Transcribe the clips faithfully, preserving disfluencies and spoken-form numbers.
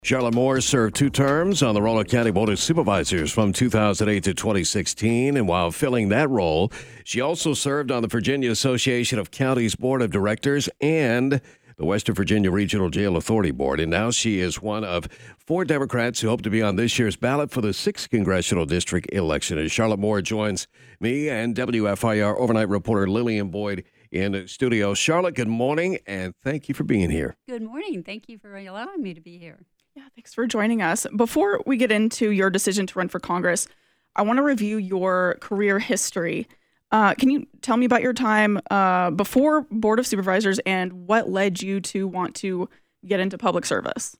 Charlotte Moore served two terms on the Roanoke County Board of Supervisors from two thousand eight to twenty sixteen, and while filling that role, she also served on the Virginia Association of Counties Board of Directors and the Western Virginia Regional Jail Authority Board, and now she is one of four Democrats who hope to be on this year's ballot for the sixth Congressional District election. As Charlotte Moore joins me and W F I R overnight reporter Lillian Boyd in studio. Charlotte, good morning, and thank you for being here. Good morning. Thank you for allowing me to be here. Yeah, thanks for joining us. Before we get into your decision to run for Congress, I want to review your career history. Uh, can you tell me about your time uh, before Board of Supervisors and what led you to want to get into public service?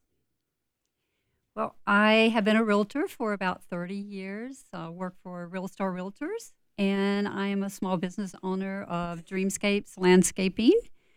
Well, I have been a realtor for about thirty years. I uh, work for Real Star Realtors, and I am a small business owner of Dreamscapes Landscaping.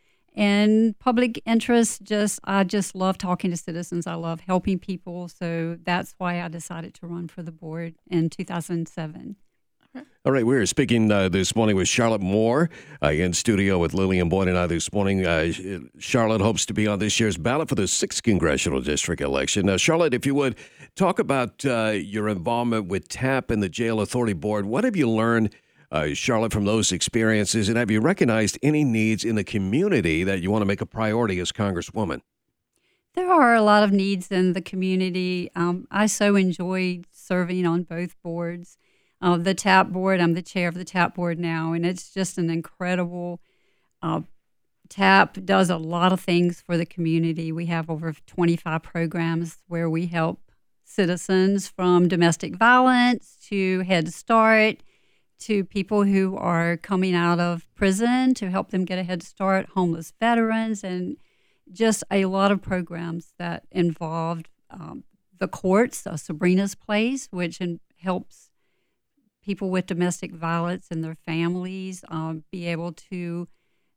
And public interest, just I just love talking to citizens. I love helping people. So that's why I decided to run for the board in two thousand seven. All right, we were speaking uh, this morning with Charlotte Moore uh, in studio with Lillian Boyd and I this morning. Uh, Charlotte hopes to be on this year's ballot for the sixth Congressional District election. Now, Charlotte, if you would, talk about uh, your involvement with TAP and the Jail Authority Board. What have you learned, Uh, Charlotte, from those experiences, and have you recognized any needs in the community that you want to make a priority as Congresswoman? There are a lot of needs in the community. Um, I so enjoyed serving on both boards. Uh, the TAP board, I'm the chair of the TAP board now, and it's just an incredible, uh, TAP does a lot of things for the community. We have over twenty-five programs where we help citizens from domestic violence to Head Start, to people who are coming out of prison to help them get a head start, homeless veterans, and just a lot of programs that involved um, the courts, uh, Sabrina's Place, which in, helps people with domestic violence and their families um, be able to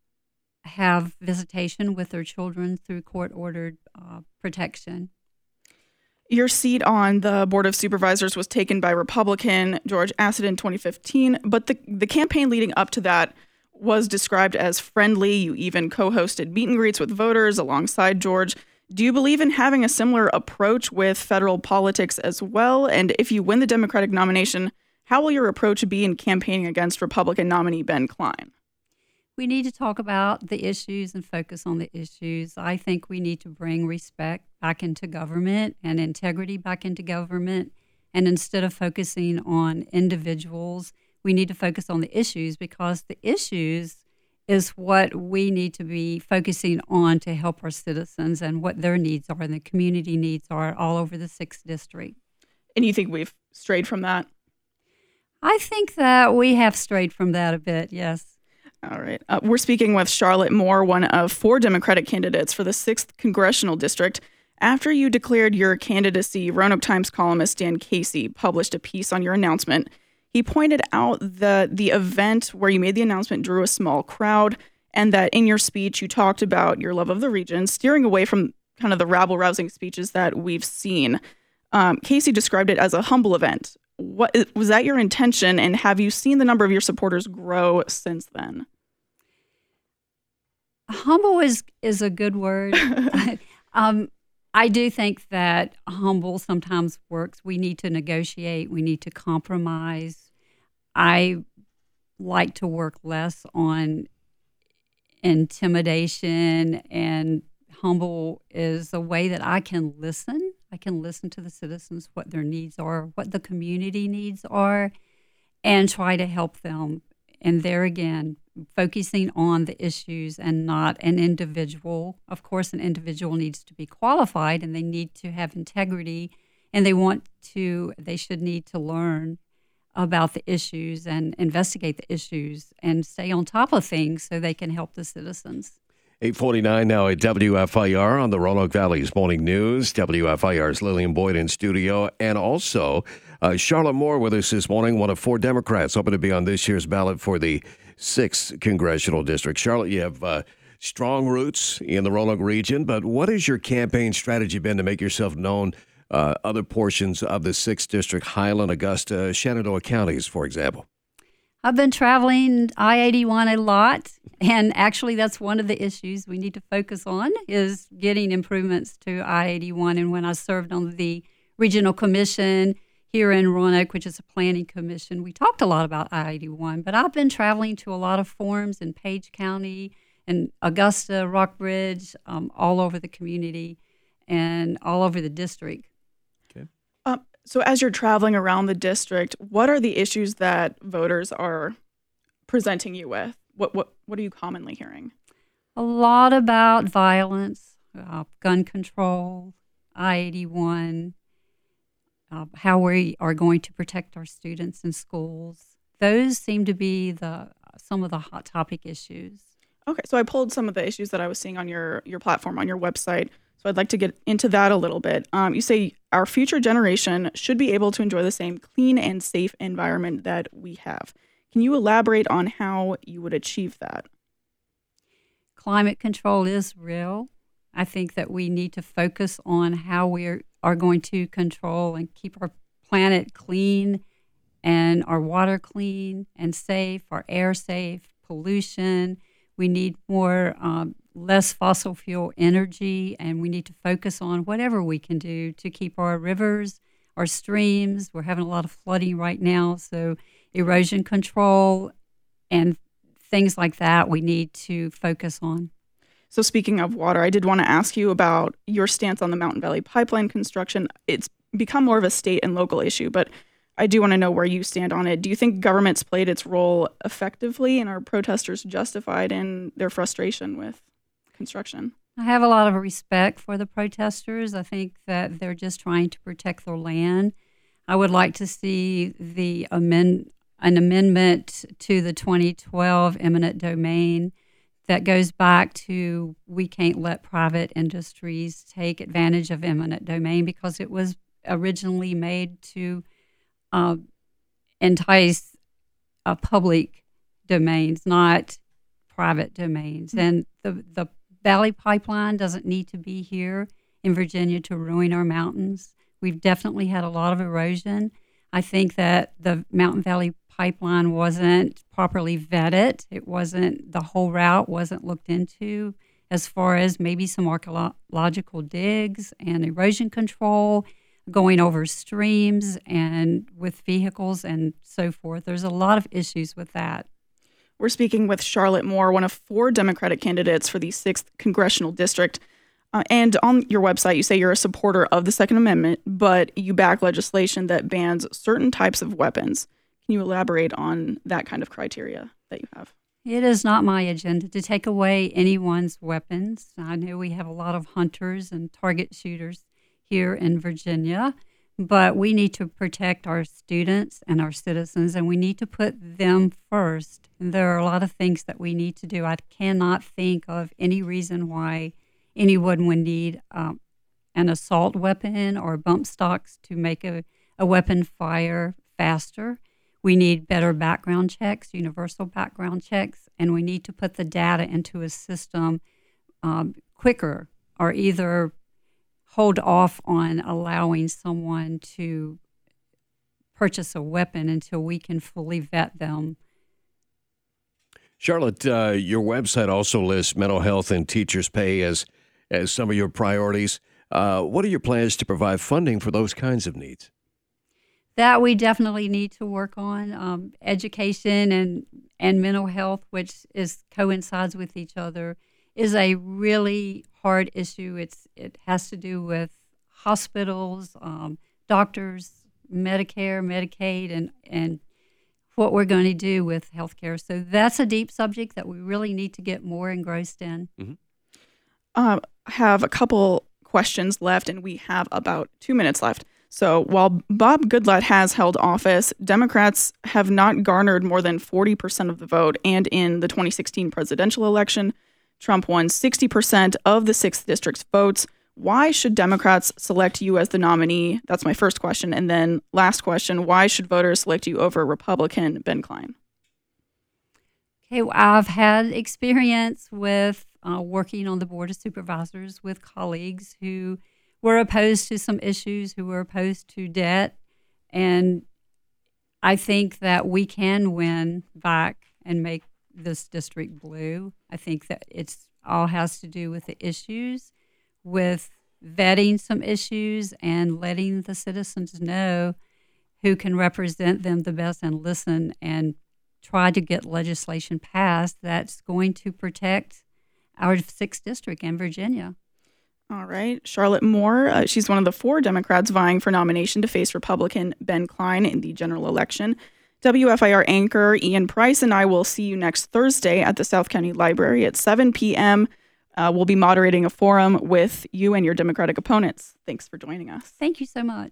have visitation with their children through court-ordered uh, protection. Your seat on the Board of Supervisors was taken by Republican George Asad in twenty fifteen, but the, the campaign leading up to that was described as friendly. You even co-hosted meet and greets with voters alongside George. Do you believe in having a similar approach with federal politics as well? And if you win the Democratic nomination, how will your approach be in campaigning against Republican nominee Ben Cline? We need to talk about the issues and focus on the issues. I think we need to bring respect back into government and integrity back into government. And instead of focusing on individuals, we need to focus on the issues, because the issues is what we need to be focusing on to help our citizens and what their needs are and the community needs are all over the sixth district. And you think we've strayed from that? I think that we have strayed from that a bit, yes. All right. Uh, we're speaking with Charlotte Moore, one of four Democratic candidates for the sixth Congressional District. After you declared your candidacy, Roanoke Times columnist Dan Casey published a piece on your announcement. He pointed out that the event where you made the announcement drew a small crowd, and that in your speech you talked about your love of the region, steering away from kind of the rabble-rousing speeches that we've seen. Um, Casey described it as a humble event. What was that your intention, and have you seen the number of your supporters grow since then? Humble is is a good word. um, I do think that humble sometimes works. We need to negotiate. We need to compromise. I like to work less on intimidation, and humble is a way that I can listen. I can listen to the citizens, what their needs are, what the community needs are, and try to help them. And there again, focusing on the issues and not an individual. Of course, an individual needs to be qualified, and they need to have integrity, and they want to, they should need to learn about the issues and investigate the issues and stay on top of things so they can help the citizens. eight forty-nine now at W F I R on the Roanoke Valley's Morning News. W F I R's Lillian Boyd in studio, and also uh, Charlotte Moore with us this morning, one of four Democrats hoping to be on this year's ballot for the sixth Congressional District. Charlotte, you have uh, strong roots in the Roanoke region, but what has your campaign strategy been to make yourself known uh, other portions of the sixth District, Highland, Augusta, Shenandoah counties, for example? I've been traveling I eighty-one a lot, and actually that's one of the issues we need to focus on is getting improvements to I eighty-one. And when I served on the regional commission here in Roanoke, which is a planning commission, we talked a lot about I eighty-one, but I've been traveling to a lot of forums in Page County and Augusta, Rockbridge, um, all over the community and all over the district. Okay. Um, so as you're traveling around the district, what are the issues that voters are presenting you with? What what what are you commonly hearing? A lot about violence, uh, gun control, I eighty-one, uh, how we are going to protect our students in schools. Those seem to be the some of the hot topic issues. Okay, so I pulled some of the issues that I was seeing on your your platform, on your website. So I'd like to get into that a little bit. Um, you say our future generation should be able to enjoy the same clean and safe environment that we have. Can you elaborate on how you would achieve that? Climate control is real. I think that we need to focus on how we are, are going to control and keep our planet clean and our water clean and safe, our air safe, pollution. We need more, um, less fossil fuel energy, and we need to focus on whatever we can do to keep our rivers, our streams. We're having a lot of flooding right now, so erosion control and things like that we need to focus on. So speaking of water, I did want to ask you about your stance on the Mountain Valley Pipeline construction. It's become more of a state and local issue, but I do want to know where you stand on it. Do you think government's played its role effectively, and are protesters justified in their frustration with construction? I have a lot of respect for the protesters. I think that they're just trying to protect their land. I would like to see the amend an amendment to the twenty twelve eminent domain that goes back to we can't let private industries take advantage of eminent domain because it was originally made to uh, entice uh, public domains, not private domains. Mm-hmm. And the, the Valley Pipeline doesn't need to be here in Virginia to ruin our mountains. We've definitely had a lot of erosion. I think that the Mountain Valley Pipeline wasn't properly vetted. It wasn't, the whole route wasn't looked into as far as maybe some archaeological digs and erosion control, going over streams and with vehicles and so forth. There's a lot of issues with that. We're speaking with Charlotte Moore, one of four Democratic candidates for the sixth Congressional District. Uh, and on your website, you say you're a supporter of the Second Amendment, but you back legislation that bans certain types of weapons. Can you elaborate on that kind of criteria that you have? It is not my agenda to take away anyone's weapons. I know we have a lot of hunters and target shooters here in Virginia, but we need to protect our students and our citizens, and we need to put them first. And there are a lot of things that we need to do. I cannot think of any reason why anyone would need um, an assault weapon or bump stocks to make a, a weapon fire faster. We need better background checks, universal background checks, and we need to put the data into a system um, quicker, or either hold off on allowing someone to purchase a weapon until we can fully vet them. Charlotte, uh, your website also lists mental health and teachers' pay as, as some of your priorities. Uh, what are your plans to provide funding for those kinds of needs? That we definitely need to work on. Um, education and, and mental health, which is coincides with each other, is a really hard issue. It's it has to do with hospitals, um, doctors, Medicare, Medicaid, and and what we're going to do with healthcare. So that's a deep subject that we really need to get more engrossed in. Mm-hmm. Uh, I have a couple questions left, and we have about two minutes left. So while Bob Goodlatte has held office, Democrats have not garnered more than forty percent of the vote. And in the twenty sixteen presidential election, Trump won sixty percent of the sixth District's votes. Why should Democrats select you as the nominee? That's my first question. And then last question, why should voters select you over Republican Ben Cline? Okay, well, I've had experience with uh, working on the Board of Supervisors with colleagues who were opposed to some issues, who were opposed to debt. And I think that we can win back and make this district blue. I think that it's all has to do with the issues, with vetting some issues and letting the citizens know who can represent them the best and listen and try to get legislation passed that's going to protect our sixth district in Virginia. All right. Charlotte Moore, uh, she's one of the four Democrats vying for nomination to face Republican Ben Klein in the general election. W F I R anchor Ian Price and I will see you next Thursday at the South County Library at seven p.m. Uh, we'll be moderating a forum with you and your Democratic opponents. Thanks for joining us. Thank you so much.